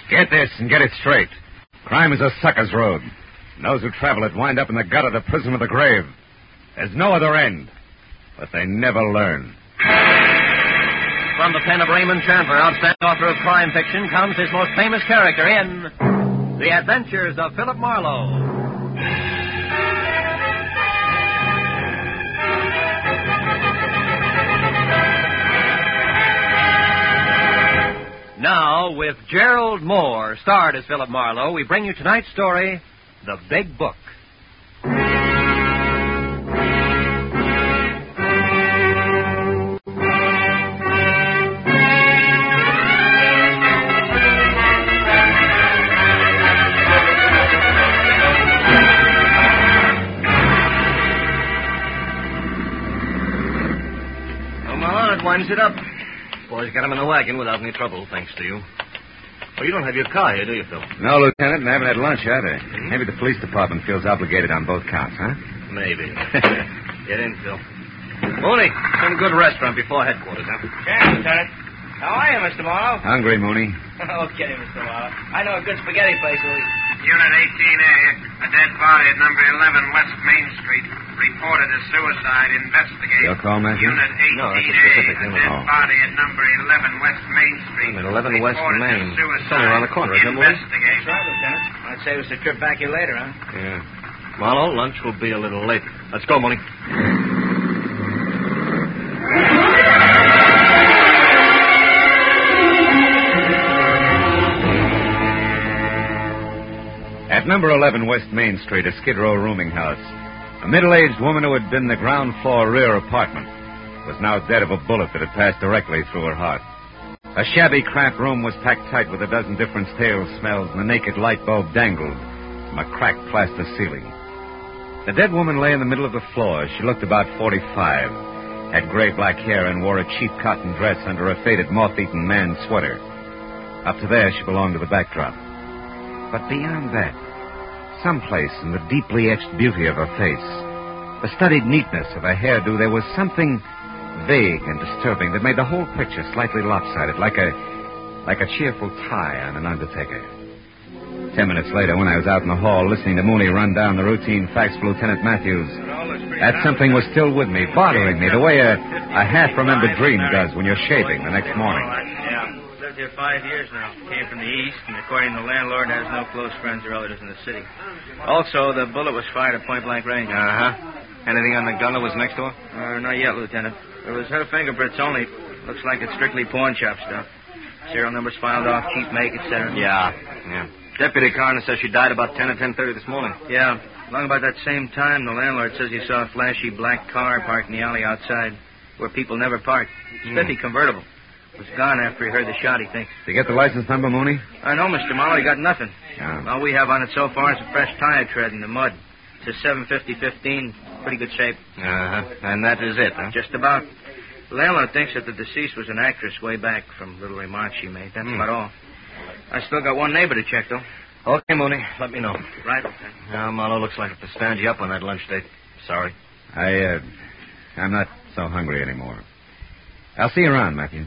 Get this and get it straight. Crime is a sucker's road. And those who travel it wind up in the gutter, the prison, or the grave. There's no other end. But they never learn. From the pen of Raymond Chandler, outstanding author of crime fiction, comes his most famous character in The Adventures of Philip Marlowe. Now, with Gerald Moore, starred as Philip Marlowe, we bring you tonight's story, The Big Book. Winds it up. Boys got him in the wagon without any trouble, thanks to you. Well, you don't have your car here, do you, Phil? No, Lieutenant, and I haven't had lunch either. Maybe the police department feels obligated on both counts, huh? Maybe. Get in, Phil. Mooney, some good restaurant before headquarters, huh? Yeah, Lieutenant. How are you, Mr. Marlowe? Hungry, Mooney. Okay, Mr. Marlowe. I know a good spaghetti place. Unit 18A, a dead body at number 11 West Main Street. Reported as suicide. Investigate. Your call, Matthew? Unit 18A, No, that's a specific a unit. dead body at number 11 West Main Street. At 11 West Reported Main. as suicide. It's only around the corner, isn't it, Mooney? Investigate. That's right, Lieutenant. I'd say it was a trip back here later, huh? Yeah. Marlowe, lunch will be a little late. Let's go, Mooney. At number 11 West Main Street, a Skid Row rooming house, a middle-aged woman who had been in the ground floor rear apartment was now dead of a bullet that had passed directly through her heart. A shabby, cramped room was packed tight with a dozen different stale smells, and the naked light bulb dangled from a cracked plaster ceiling. The dead woman lay in the middle of the floor. She looked about 45, had gray-black hair, and wore a cheap cotton dress under a faded, moth-eaten man's sweater. Up to there, she belonged to the backdrop. But beyond that, someplace in the deeply etched beauty of her face, the studied neatness of her hairdo, there was something vague and disturbing that made the whole picture slightly lopsided, like a cheerful tie on an undertaker. 10 minutes later, when I was out in the hall listening to Mooney run down the routine facts for Lieutenant Matthews, that something was still with me, bothering me, the way a half-remembered dream does when you're shaving the next morning. Yeah. Lived here 5 years now. Came from the east, and according to the landlord, has no close friends or relatives in the city. Also, the bullet was fired at point-blank range. Uh-huh. Anything on the gun that was next door? Not yet, Lieutenant. It was her fingerprints only. Looks like it's strictly pawn shop stuff. Serial numbers filed off, cheap make, etc. Yeah. Deputy coroner says she died about 10 or 10:30 this morning. Yeah. Along about that same time, the landlord says he saw a flashy black car parked in the alley outside, where people never park. Spiffy convertible. Was gone after he heard the shot, he thinks. Did you get the license number, Mooney? I know, Mr. Marlowe. He got nothing. Yeah. All we have on it so far is a fresh tire tread in the mud. It's a 750-15. Pretty good shape. Uh-huh. And that is it, huh? Just about. The landlord thinks that the deceased was an actress way back from little remarks she made. That's about all. I still got one neighbor to check, though. Okay, Mooney. Let me know. Right, Lieutenant. Now, Marlowe, looks like I have to stand you up on that lunch date. Sorry. I'm not so hungry anymore. I'll see you around, Matthews.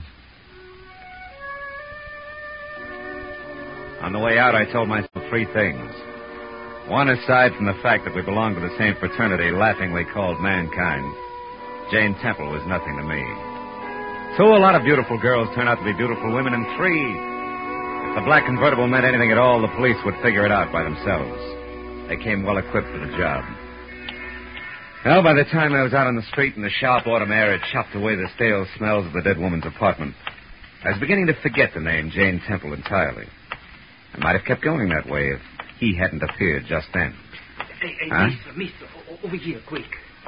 On the way out, I told myself three things. One, aside from the fact that we belonged to the same fraternity laughingly called mankind, Jane Temple was nothing to me. Two, a lot of beautiful girls turn out to be beautiful women. And three, if the black convertible meant anything at all, the police would figure it out by themselves. They came well equipped for the job. Well, by the time I was out on the street and the sharp autumn air had chopped away the stale smells of the dead woman's apartment, I was beginning to forget the name Jane Temple entirely. I might have kept going that way if he hadn't appeared just then. Hey, Huh? mister, over here, quick.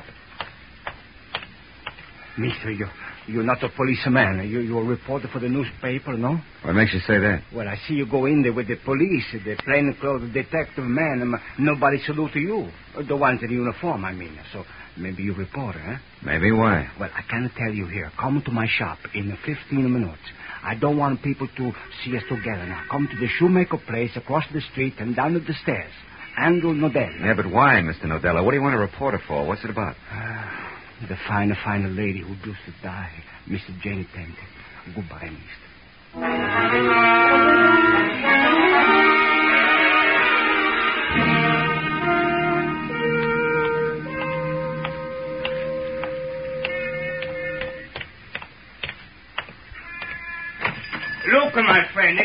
Mister, you're not a policeman. You're a reporter for the newspaper, no? What makes you say that? Well, I see you go in there with the police, the plainclothes detective man, and nobody salute to you. The ones in uniform, I mean. So maybe you're a reporter, huh? Maybe. Why? Well, I can tell you here. Come to my shop in 15 minutes. I don't want people to see us together now. Come to the shoemaker place across the street and down the stairs. Andrew Nodell. Yeah, but why, Mr. Nodella? What do you want a reporter for? What's it about? The fine lady who used to die, Mr. Jane Temple. Goodbye, mister.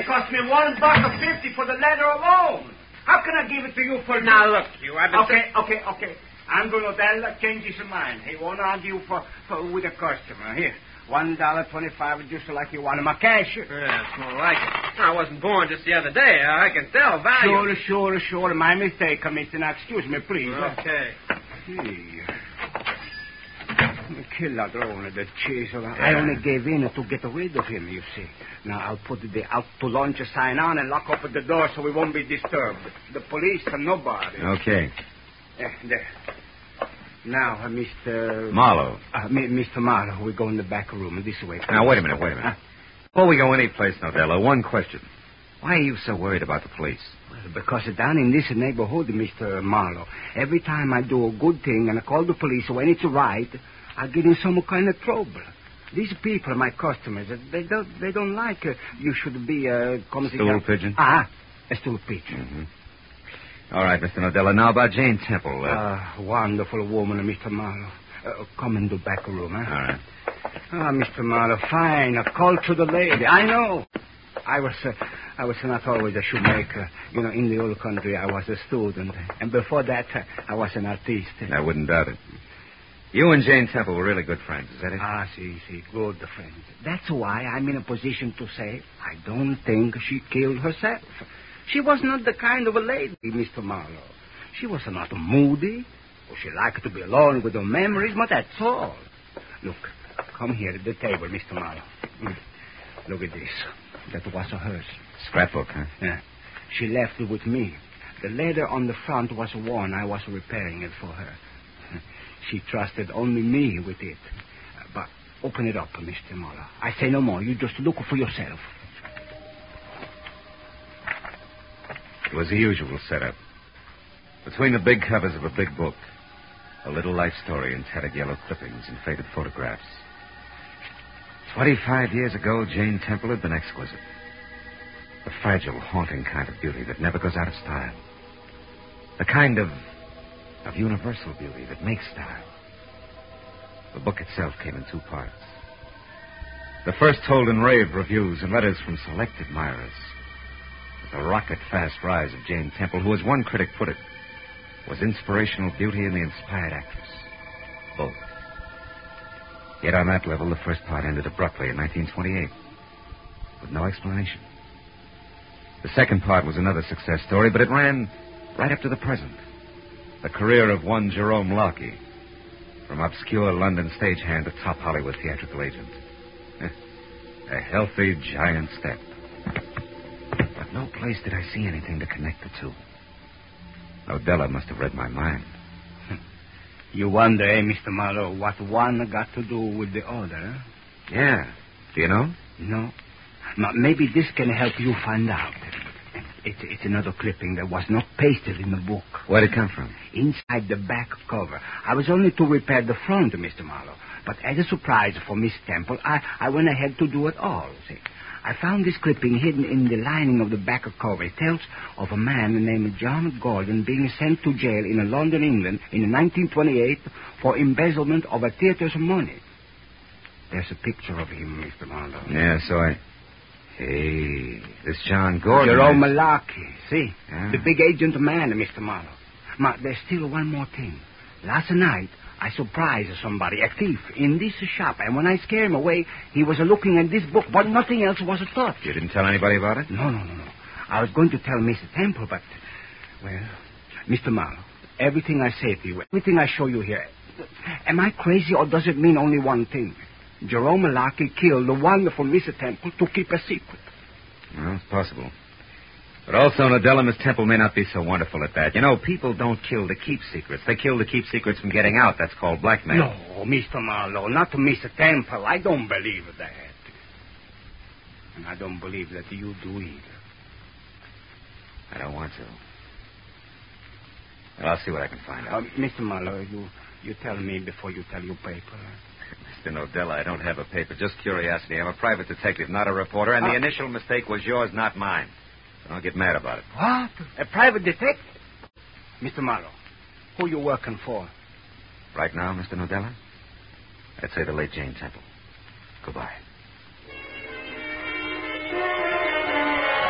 cost me $1.50 for the letter alone. How can I give it to you for... Now, look, you, I've been... Okay. Andrew Nodella changed his mind. He won't argue with a customer. Here, $1.25, just like you wanted my cash. Yeah, it's more like it. I wasn't born just the other day. I can tell value. Sure. My mistake, Commissioner. Now, excuse me, please. Okay. Hey. Kill ladrone, the chisel. I only gave in to get rid of him, you see. Now, I'll put the out to lunch sign on and lock up the door so we won't be disturbed. The police and nobody. Okay. There. Now, Mr... Marlowe. Mr. Marlowe, we go in the back room this way. Now, wait a minute. Before we go any place, Nodella, one question. Why are you so worried about the police? Well, because down in this neighborhood, Mr. Marlowe, every time I do a good thing and I call the police when it's right, I get in some kind of trouble. These people, my customers, they don't like you should be a... Stool pigeon? A stool pigeon. Mm-hmm. All right, Mr. Nodella. Now about Jane Temple. Wonderful woman, Mr. Marlowe. Come in the back room, huh? All right. Mr. Marlowe, fine. A call to the lady. I know. I was not always a shoemaker. In the old country, I was a student. And before that, I was an artist. I wouldn't doubt it. You and Jane Temple were really good friends, is that it? See, good friends. That's why I'm in a position to say I don't think she killed herself. She was not the kind of a lady, Mr. Marlowe. She was not moody, or she liked to be alone with her memories, but that's all. Look, come here at the table, Mr. Marlowe. Look at this. That was hers. Scrapbook, huh? Yeah. She left it with me. The letter on the front was one. I was repairing it for her. She trusted only me with it. But open it up, Mr. Marlowe. I say no more. You just look for yourself. It was the usual setup. Between the big covers of a big book, a little life story in tattered yellow clippings and faded photographs. 25 years ago, Jane Temple had been exquisite. The fragile, haunting kind of beauty that never goes out of style. The kind of universal beauty that makes style. The book itself came in 2 parts. The first told in rave reviews and letters from select admirers. The rocket-fast rise of Jane Temple, who, as one critic put it, was inspirational beauty and the inspired actress. Both. Yet on that level, the first part ended abruptly in 1928, with no explanation. The second part was another success story, but it ran right up to the present. The career of one Jerome Locke, from obscure London stagehand to top Hollywood theatrical agent. A healthy giant step. But no place did I see anything to connect the two. Nodella must have read my mind. You wonder, Mr. Marlowe, what one got to do with the other, huh? Yeah. Do you know? No. Maybe this can help you find out. It's another clipping that was not pasted in the book. Where'd it come from? Inside the back cover. I was only to repair the front, Mr. Marlowe. But as a surprise for Miss Temple, I went ahead to do it all, see. I found this clipping hidden in the lining of the back cover. It tells of a man named John Gordon being sent to jail in London, England in 1928 for embezzlement of a theater's money. There's a picture of him, Mr. Marlowe. Yeah, so Hey, this John Gordon... Jerome Locke, see? Yeah. The big agent man, Mr. Marlowe. There's still one more thing. Last night, I surprised somebody, a thief, in this shop, and when I scared him away, he was looking at this book, but nothing else was touched. You didn't tell anybody about it? No. I was going to tell Mr. Temple, but... Well, Mr. Marlowe, everything I say to you, everything I show you here, am I crazy or does it mean only one thing? Jerome Locke killed the wonderful Mr. Temple to keep a secret. Well, it's possible. But also, Nodella, Miss Temple may not be so wonderful at that. You know, people don't kill to keep secrets. They kill to keep secrets from getting out. That's called blackmail. No, Mr. Marlowe, not to Mr. Temple. I don't believe that. And I don't believe that you do either. I don't want to. Well, I'll see what I can find out. Mr. Marlowe, you tell me before you tell your paper. Mr. Nodella, I don't have a paper. Just curiosity. I'm a private detective, not a reporter, and the initial mistake was yours, not mine. So don't get mad about it. What? A private detective? Mr. Marlowe, who you working for? Right now, Mr. Nodella? I'd say the late Jane Temple. Goodbye.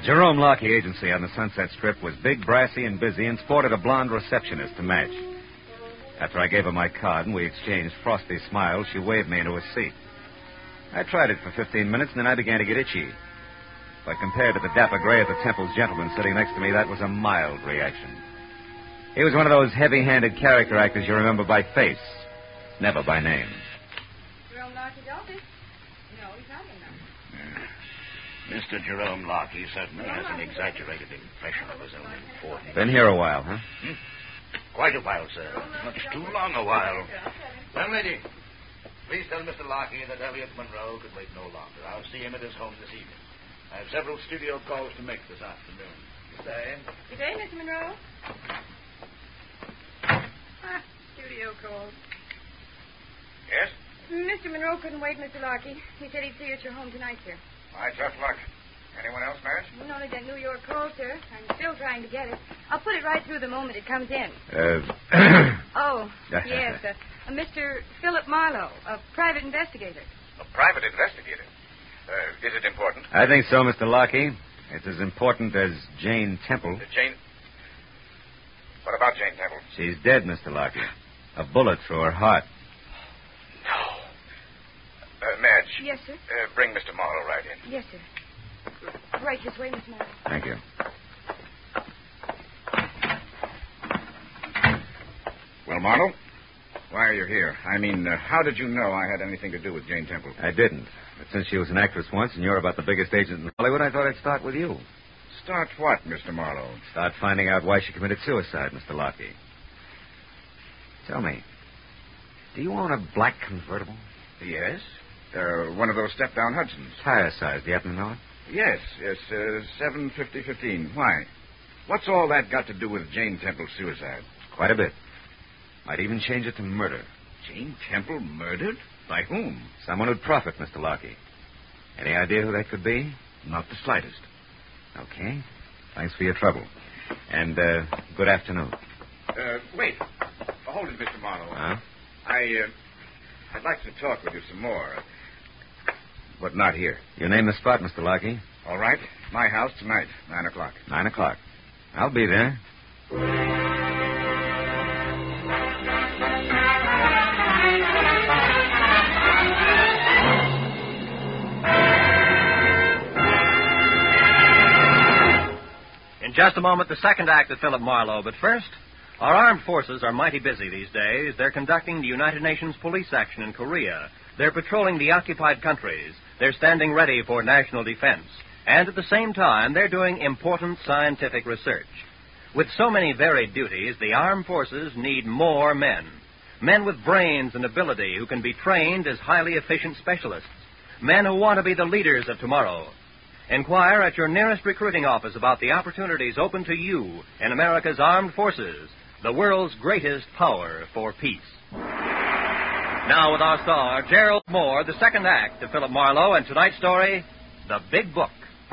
Jerome Lockey Agency on the Sunset Strip was big, brassy, and busy, and sported a blonde receptionist to match. After I gave her my card and we exchanged frosty smiles, she waved me into a seat. I tried it for 15 minutes, and then I began to get itchy. But compared to the dapper gray of the Temple's gentleman sitting next to me, that was a mild reaction. He was one of those heavy-handed character actors you remember by face, never by name. Jerome Lockey's office? No, he's not in there. Mr. Jerome Lockey certainly has an exaggerated impression of his own importance. Been here a while, huh? Quite a while, sir. Much too long a while. Landlady, please tell Mr. Lockey that Elliot Monroe could wait no longer. I'll see him at his home this evening. I have several studio calls to make this afternoon. Good day. Good day, Mr. Monroe. Studio calls. Yes? Mr. Monroe couldn't wait, Mr. Lockey. He said he'd see you at your home tonight, sir. My tough luck. Anyone else, Madge? Well, only that New York call, sir. I'm still trying to get it. I'll put it right through the moment it comes in. Oh, yes. Mr. Philip Marlowe, a private investigator. A private investigator? Is it important? I think so, Mr. Lockey. It's as important as Jane Temple. Jane? What about Jane Temple? She's dead, Mr. Lockey. A bullet through her heart. No. Madge. Yes, sir? Bring Mr. Marlowe right in. Yes, sir. Right this way, Mr. Marlowe. Thank you. Well, Marlowe, why are you here? I mean, how did you know I had anything to do with Jane Temple? I didn't. But since she was an actress once and you're about the biggest agent in Hollywood, I thought I'd start with you. Start what, Mr. Marlowe? Start finding out why she committed suicide, Mr. Lockey. Tell me, do you own a black convertible? Yes. One of those step-down Hudsons. Tire size, do you happen to know it? Yes, 750-15. Why? What's all that got to do with Jane Temple's suicide? Quite a bit. Might even change it to murder. Jane Temple murdered? By whom? Someone who'd profit, Mr. Lockey. Any idea who that could be? Not the slightest. Okay. Thanks for your trouble. And, good afternoon. Wait. Hold it, Mr. Marlowe. Huh? I'd like to talk with you some more. But not here. You name the spot, Mr. Lockey. All right. My house tonight, 9 o'clock. 9 o'clock. I'll be there. In just a moment, the second act of Philip Marlowe. But first, our armed forces are mighty busy these days. They're conducting the United Nations police action in Korea. They're patrolling the occupied countries. They're standing ready for national defense. And at the same time, they're doing important scientific research. With so many varied duties, the armed forces need more men. Men with brains and ability who can be trained as highly efficient specialists. Men who want to be the leaders of tomorrow. Inquire at your nearest recruiting office about the opportunities open to you in America's armed forces, the world's greatest power for peace. Now with our star, Gerald Moore, the second act of Philip Marlowe, and tonight's story, The Big Book.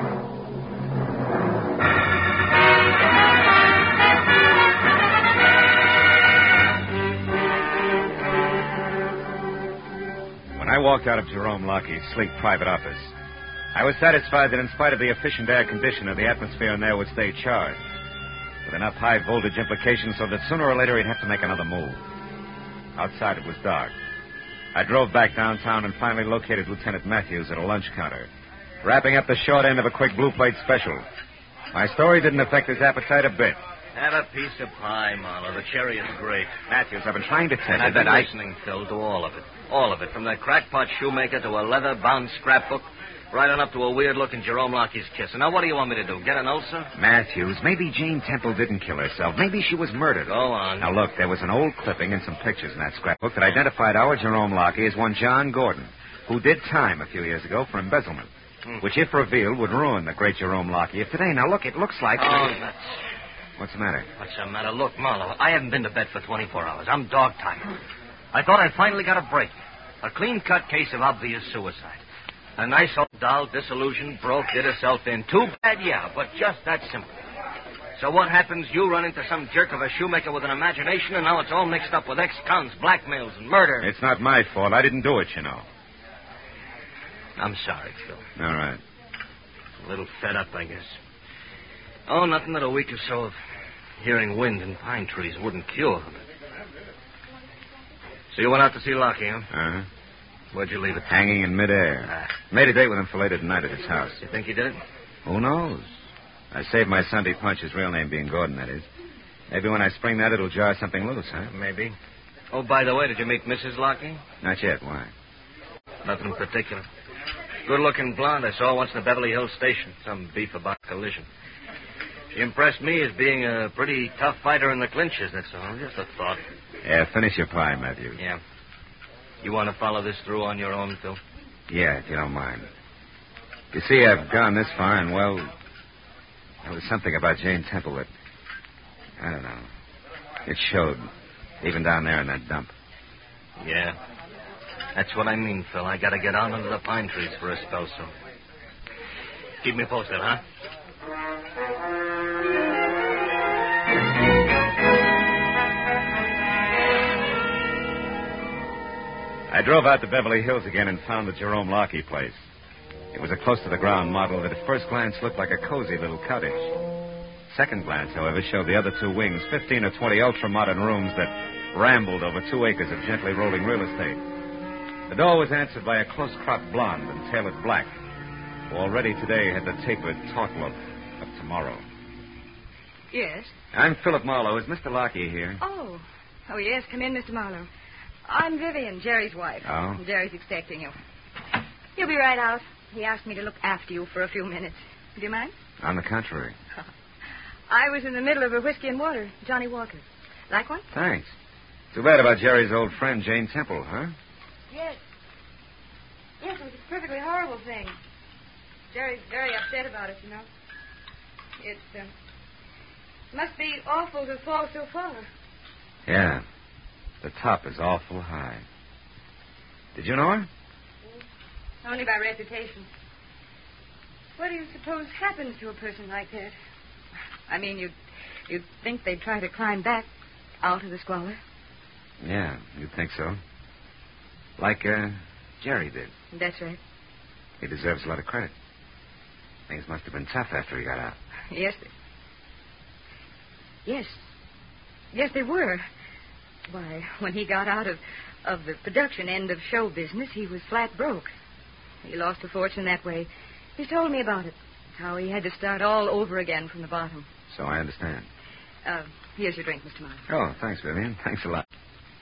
When I walked out of Jerome Lockey's sleek private office, I was satisfied that in spite of the efficient air conditioner, the atmosphere in there would stay charged, with enough high-voltage implications so that sooner or later he'd have to make another move. Outside it was dark. I drove back downtown and finally located Lieutenant Matthews at a lunch counter, wrapping up the short end of a quick blue plate special. My story didn't affect his appetite a bit. Have a piece of pie, Marlowe. The cherry is great. Matthews, I've been trying to tell And you I've that been listening, Phil, to all of it. All of it. From the crackpot shoemaker to a leather-bound scrapbook, right on up to a weird-looking Jerome Lockey's kiss. And now what do you want me to do, get an ulcer? Matthews, maybe Jane Temple didn't kill herself. Maybe she was murdered. Go on. Now, look, there was an old clipping and some pictures in that scrapbook that identified our Jerome Lockey as one John Gordon, who did time a few years ago for embezzlement, which, if revealed, would ruin the great Jerome Lockey of today. Now, look, it looks like... Oh, that's... What's the matter? What's the matter? Look, Marlowe, I haven't been to bed for 24 hours. I'm dog-tired. I thought I finally got a break. A clean-cut case of obvious suicide. A nice old doll, disillusioned, broke, did herself in. Too bad, yeah, but just that simple. So what happens? You run into some jerk of a shoemaker with an imagination, and now it's all mixed up with ex-cons, blackmails, and murder. It's not my fault. I didn't do it, you know. I'm sorry, Phil. All right. A little fed up, I guess. Oh, nothing that a week or so of hearing wind in pine trees wouldn't cure. So you went out to see Lockie, huh? Uh-huh. Where'd you leave it? Hanging in midair. Made a date with him for later tonight at his house. You think he did it? Who knows? I saved my Sunday punch, his real name being Gordon, that is. Maybe when I spring that, it'll jar something loose, huh? Maybe. Oh, by the way, did you meet Mrs. Lockie? Not yet. Why? Nothing in particular. Good-looking blonde I saw once in the Beverly Hills station. Some beef about collision. She impressed me as being a pretty tough fighter in the clinches, that's all. Just a thought. Yeah, finish your pie, Matthew. Yeah. You want to follow this through on your own, Phil? Yeah, if you don't mind. You see, I've gone this far, and, well, there was something about Jane Temple that, I don't know, it showed, even down there in that dump. Yeah. That's what I mean, Phil. I got to get out under the pine trees for a spell, so. Keep me posted, huh? I drove out to Beverly Hills again and found the Jerome Lockie place. It was a close-to-the-ground model that at first glance looked like a cozy little cottage. Second glance, however, showed the other two wings, 15 or 20 ultra-modern rooms that rambled over 2 acres of gently rolling real estate. The door was answered by a close-cropped blonde and tailored black, who already today had the tapered, taut look of tomorrow. Yes? I'm Philip Marlowe. Is Mr. Lockie here? Oh, yes. Come in, Mr. Marlowe. I'm Vivian, Jerry's wife. Oh? Jerry's expecting you. He'll be right out. He asked me to look after you for a few minutes. Do you mind? On the contrary. I was in the middle of a whiskey and water. Johnny Walker. Like one? Thanks. Too bad about Jerry's old friend, Jane Temple, huh? Yes. Yes, it was a perfectly horrible thing. Jerry's very upset about it, you know. It must be awful to fall so far. Yeah. The top is awful high. Did you know her? Only by reputation. What do you suppose happens to a person like that? I mean, you'd think they'd try to climb back out of the squalor. Yeah, you'd think so. Like Jerry did. That's right. He deserves a lot of credit. Things must have been tough after he got out. Yes. Yes, they were. Why, when he got out of the production end of show business, he was flat broke. He lost a fortune that way. He told me about it, how he had to start all over again from the bottom. So I understand. Here's your drink, Mr. Marlowe. Oh, thanks, Vivian. Thanks a lot.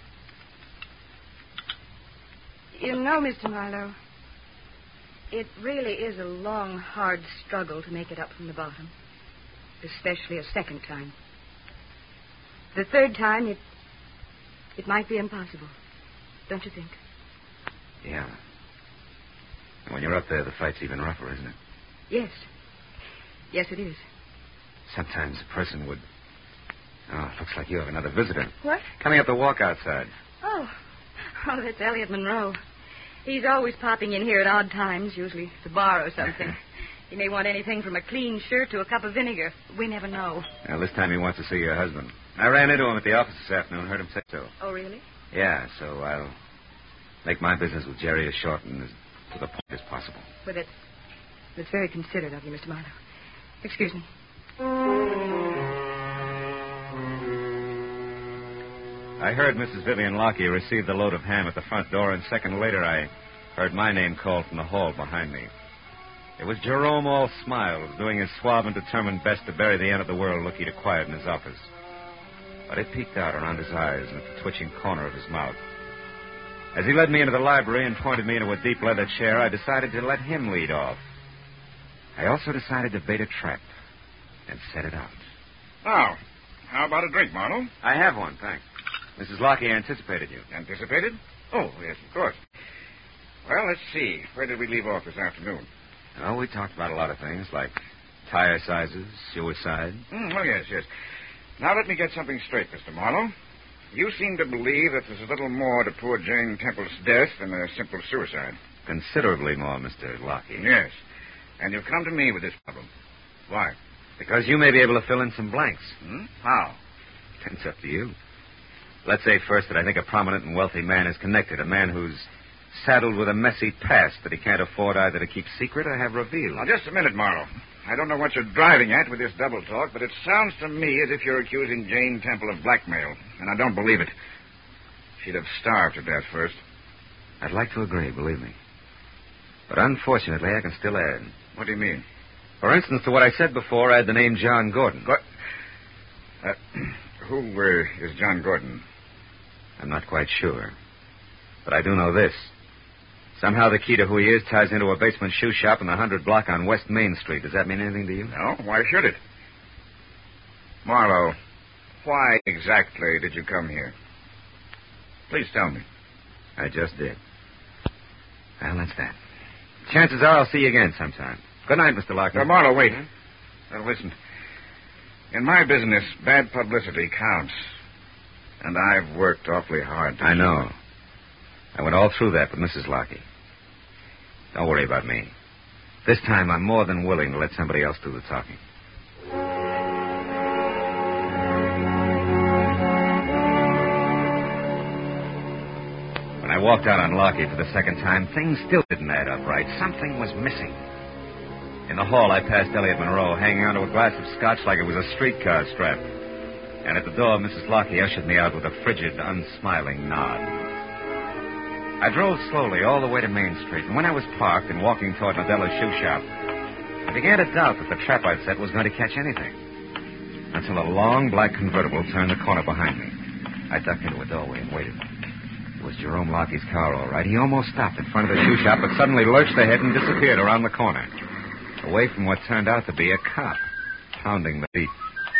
You know, Mr. Marlowe, it really is a long, hard struggle to make it up from the bottom, especially a second time. The third time, it might be impossible, don't you think? Yeah. And when you're up there, the fight's even rougher, isn't it? Yes. Yes, it is. Sometimes a person would... Oh, it looks like you have another visitor. What? Coming up the walk outside. Oh, that's Elliot Monroe. He's always popping in here at odd times, usually to borrow something. He may want anything from a clean shirt to a cup of vinegar. We never know. Well, this time he wants to see your husband. I ran into him at the office this afternoon, heard him say so. Oh, really? Yeah, so I'll make my business with Jerry as short and as to the point as possible. Well, that's very considerate of you, Mr. Marlowe. Excuse me. I heard Mrs. Vivian Lockie receive the load of ham at the front door, and a second later I heard my name called from the hall behind me. It was Jerome, all smiles, doing his suave and determined best to bury the end of the world look he'd acquired in his office. But it peeked out around his eyes and at the twitching corner of his mouth. As he led me into the library and pointed me into a deep leather chair, I decided to let him lead off. I also decided to bait a trap and set it out. Now, how about a drink, Marlowe? I have one, thanks. Mrs. Lockie anticipated you. Anticipated? Oh, yes, of course. Well, let's see. Where did we leave off this afternoon? Oh, we talked about a lot of things, like tire sizes, suicide. Oh, yes. Now, let me get something straight, Mr. Marlowe. You seem to believe that there's a little more to poor Jane Temple's death than a simple suicide. Considerably more, Mr. Lockie. Yes. And you've come to me with this problem. Why? Because you may be able to fill in some blanks. How? It's up to you. Let's say first that I think a prominent and wealthy man is connected, a man who's saddled with a messy past that he can't afford either to keep secret or have revealed. Now, just a minute, Marlowe. I don't know what you're driving at with this double talk, but it sounds to me as if you're accusing Jane Temple of blackmail, and I don't believe it. She'd have starved to death first. I'd like to agree, believe me. But unfortunately, I can still add. What do you mean? For instance, to what I said before, add the name John Gordon. Who is John Gordon? I'm not quite sure. But I do know this. Somehow the key to who he is ties into a basement shoe shop in the 100 block on West Main Street. Does that mean anything to you? No. Why should it? Marlowe, why exactly did you come here? Please tell me. I just did. Well, that's that. Chances are I'll see you again sometime. Good night, Mr. Larkin. Marlowe, wait. Now, listen. In my business, bad publicity counts. And I've worked awfully hard to... I know. I went all through that with Mrs. Larkin. Don't worry about me. This time I'm more than willing to let somebody else do the talking. When I walked out on Larkin for the second time, things still didn't add up right. Something was missing. In the hall, I passed Elliot Monroe, hanging onto a glass of scotch like it was a streetcar strap. And at the door, Mrs. Larkin ushered me out with a frigid, unsmiling nod. I drove slowly all the way to Main Street, and when I was parked and walking toward Nadella's shoe shop, I began to doubt that the trap I'd set was going to catch anything. Until a long black convertible turned the corner behind me. I ducked into a doorway and waited. It was Jerome Larkin's car, all right. He almost stopped in front of the shoe shop, but suddenly lurched ahead and disappeared around the corner, away from what turned out to be a cop, pounding the beat.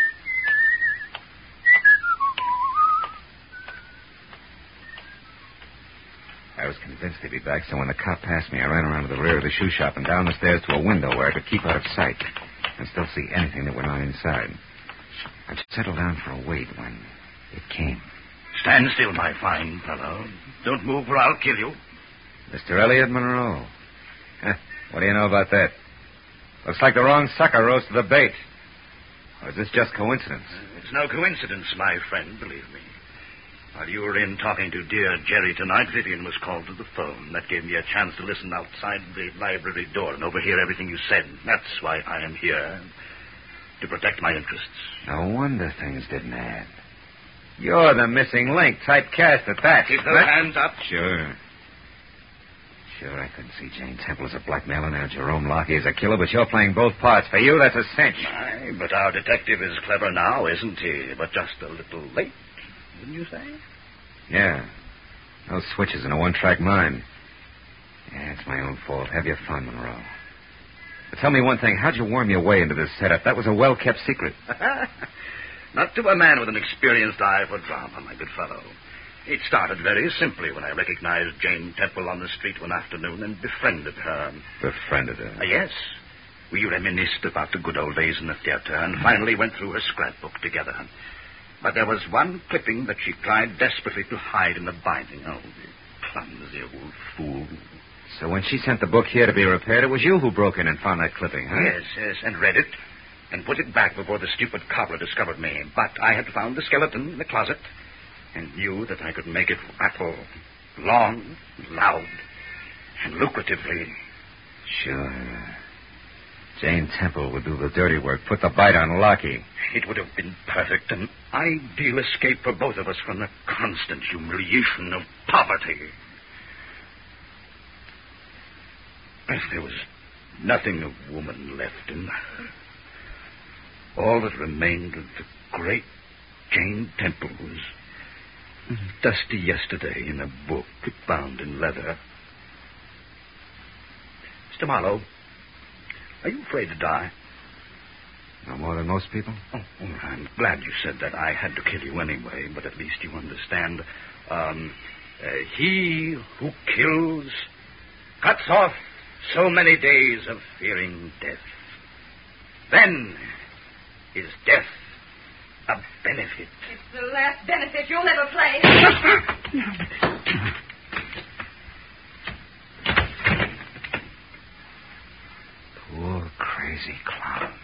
I was convinced he'd be back, so when the cop passed me, I ran around to the rear of the shoe shop and down the stairs to a window where I could keep out of sight and still see anything that went on inside. I just settled down for a wait when it came. Stand still, my fine fellow. Don't move or I'll kill you. Mr. Elliot Monroe. What do you know about that? Looks like the wrong sucker rose to the bait. Or is this just coincidence? It's no coincidence, my friend, believe me. While you were in talking to dear Jerry tonight, Vivian was called to the phone. That gave me a chance to listen outside the library door and overhear everything you said. That's why I am here, to protect my interests. No wonder things didn't add. You're the missing link, typecast at that. Keep those hands up. Sure, I couldn't see Jane Temple as a blackmailer, now Jerome Larkin as a killer, but you're playing both parts. For you, that's a cinch. Aye, but our detective is clever now, isn't he? But just a little late, wouldn't you say? Yeah. No switches and a one-track mind. Yeah, it's my own fault. Have your fun, Monroe. But tell me one thing. How'd you worm your way into this setup? That was a well-kept secret. Not to a man with an experienced eye for drama, my good fellow. It started very simply when I recognized Jane Temple on the street one afternoon and befriended her. Befriended her? Yes. We reminisced about the good old days in the theater and finally went through her scrapbook together. But there was one clipping that she tried desperately to hide in the binding. Oh, the clumsy old fool. So when she sent the book here to be repaired, it was you who broke in and found that clipping, huh? Yes, and read it and put it back before the stupid cobbler discovered me. But I had found the skeleton in the closet and knew that I could make it rattle long, loud, and lucratively. Sure. Jane Temple would do the dirty work, put the bite on Larkin. It would have been perfect, an ideal escape for both of us from the constant humiliation of poverty. If there was nothing of woman left in her, all that remained of the great Jane Temple was dusty yesterday in a book bound in leather. Mr. Marlowe, are you afraid to die? No more than most people? Oh, I'm glad you said that. I had to kill you anyway, but at least you understand. He who kills cuts off so many days of fearing death. Then is death a benefit. It's the last benefit you'll ever play. Poor crazy clown.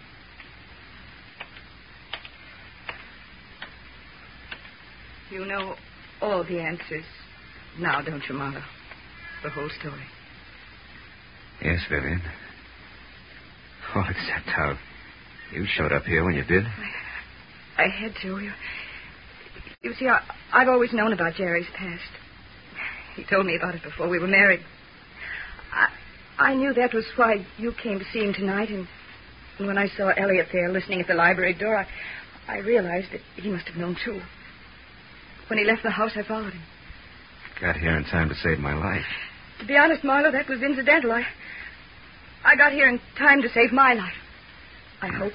You know all the answers now, don't you, The whole story. Yes, Vivian. All except how you showed up here when you did. I had to. You see, I've always known about Jerry's past. He told me about it before we were married. I knew that was why you came to see him tonight, and when I saw Elliot there listening at the library door, I realized that he must have known, too. When he left the house, I followed him. Got here in time to save my life. To be honest, Marlowe, that was incidental. I got here in time to save my life. I hope.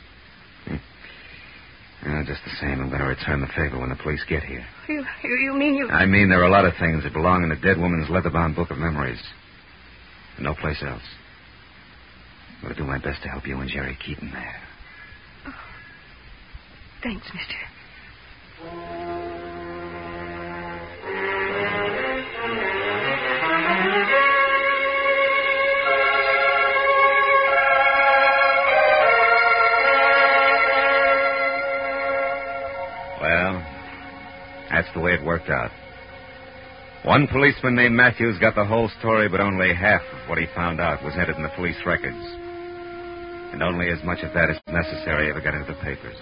Just the same, I'm going to return the favor when the police get here. You mean you... I mean there are a lot of things that belong in a dead woman's leather-bound book of memories. And no place else. I'm going to do my best to help you and Jerry Keaton there. Oh. Thanks, mister. That's the way it worked out. One policeman named Matthews got the whole story, but only half of what he found out was entered in the police records. And only as much of that as necessary ever got into the papers.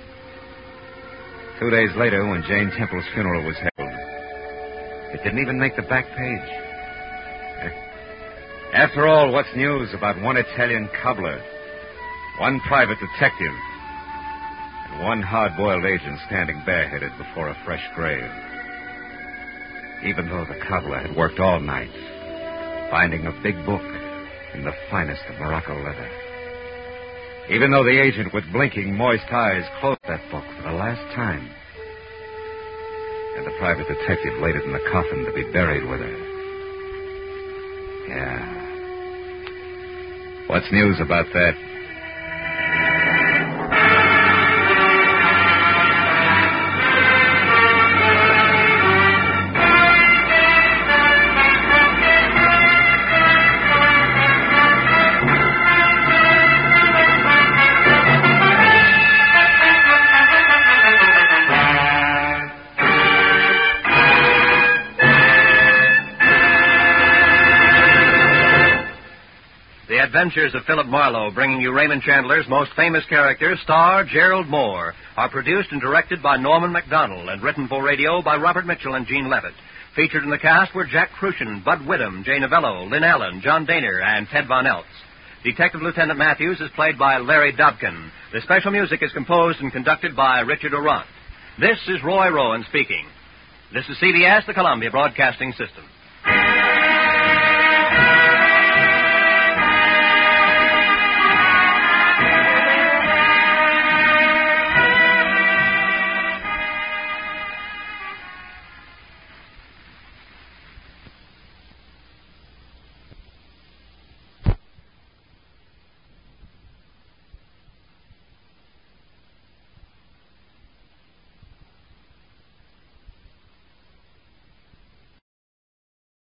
2 days later, when Jane Temple's funeral was held, it didn't even make the back page. After all, what's news about one Italian cobbler, one private detective, one hard-boiled agent standing bareheaded before a fresh grave? Even though the cobbler had worked all night, finding a big book in the finest of Morocco leather. Even though the agent, with blinking, moist eyes, closed that book for the last time. And the private detective laid it in the coffin to be buried with her. Yeah. What's news about that? Adventures of Philip Marlowe, bringing you Raymond Chandler's most famous characters, star Gerald Moore, are produced and directed by Norman MacDonald and written for radio by Robert Mitchell and Gene Levitt. Featured in the cast were Jack Crucian, Bud Whittam, Jay Novello, Lynn Allen, John Daner, and Ted Von Eltz. Detective Lieutenant Matthews is played by Larry Dobkin. The special music is composed and conducted by Richard Orant. This is Roy Rowan speaking. This is CBS, the Columbia Broadcasting System.